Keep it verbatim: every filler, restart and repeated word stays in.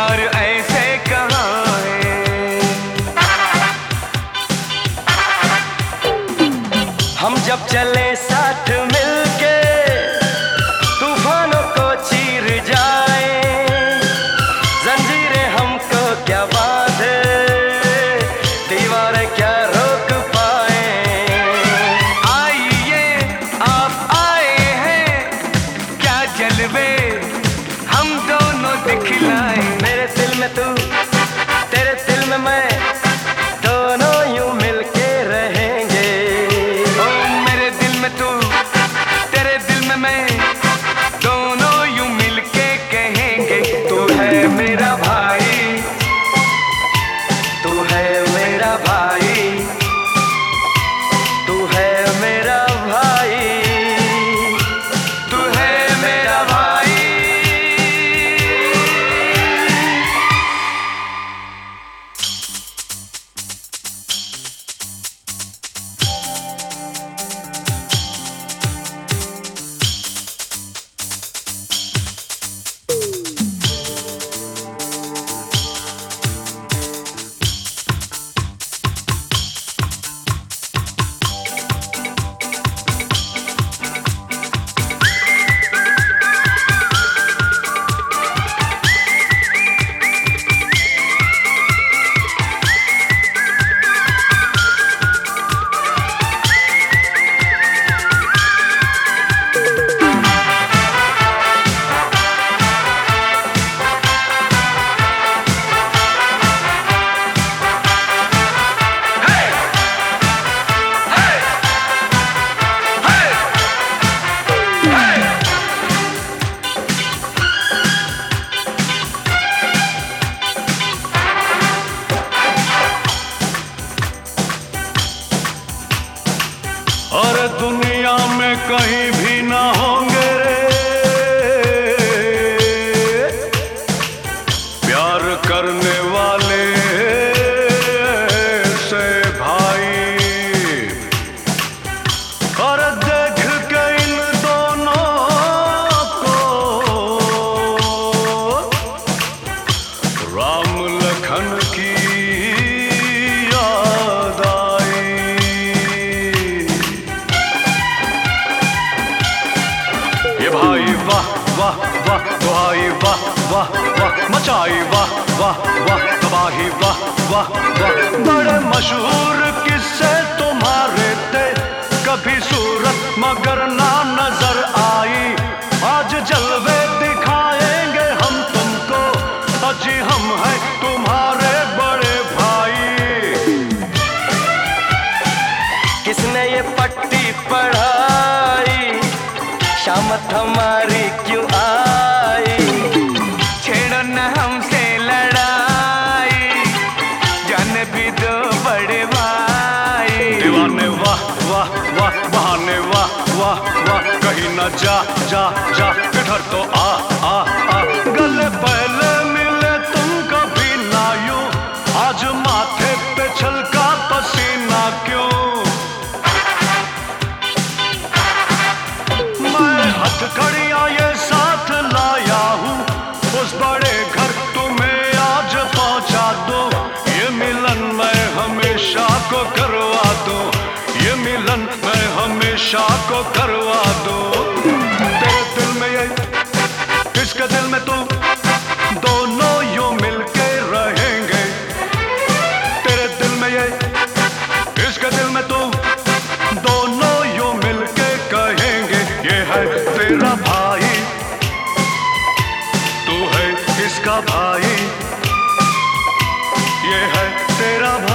प्यार ऐसे कहाँ है। हम जब चले साथ मिलके तूफानों को चीर जाए, जंजीरें हमको क्या बांधे, दीवारें क्या रोक पाए। आइए आप आए हैं, क्या जलवे हम दोनों दिखलाए। मेरे दिल में तू, तेरे दिल में मैं, दोनों यूं मिलके रहेंगे। ओ मेरे दिल में तू, तेरे दिल में मैं, दोनों यूं मिलके कहेंगे। तू है मेरा भाई, तू है मेरा भाई, तू है मेरा भाई, तू है मेरा भाई। और दुनिया में कहीं भी ना होंगे रे प्यार करने वाले से भाई। और देख के इन दोनों को राम लखन की याद आई। ये भाई वाह वाह वाह दुहाई वाह वाह वाह मचाई वाह वाह वाह तबाही वाह वाह वाह। बड़े मशहूर किस्से तुम्हारे थे, कभी सूरत मगर ना नजर आई। आज जलवे दिखाएंगे हम तुमको, अजी हम हैं तुम्हारे बड़े भाई। किसने ये पट्टी पढ़ाई, शामत हमारी क्यों आई। छेड़ो न हमसे लड़ाई, जाने भी दो बड़े भाई। दीवाने वाह वाह वाह बहाने वाह वाह वाह, कहीं न जा जा जा इधर तो आ आ आ। गले पहले मिले तुम कभी ना यूं, आज माथे पे छलका पसीना क्यों। हथकड़ियाँ ये साथ लाया हूँ, उस बड़े घर तुम्हें आज पहुँचा दो। ये मिलन मैं हमेशा को करवा दो, ये मिलन मैं हमेशा को करवा दो। तेरे दिल में ये, इसके दिल में तू, दोनों यूं मिलके रहेंगे। तेरे दिल में ये, इसके दिल में तू, दोनों यूं मिलके कहेंगे। ये है तेरा भाई, तू है इसका भाई, ये है तेरा भाई।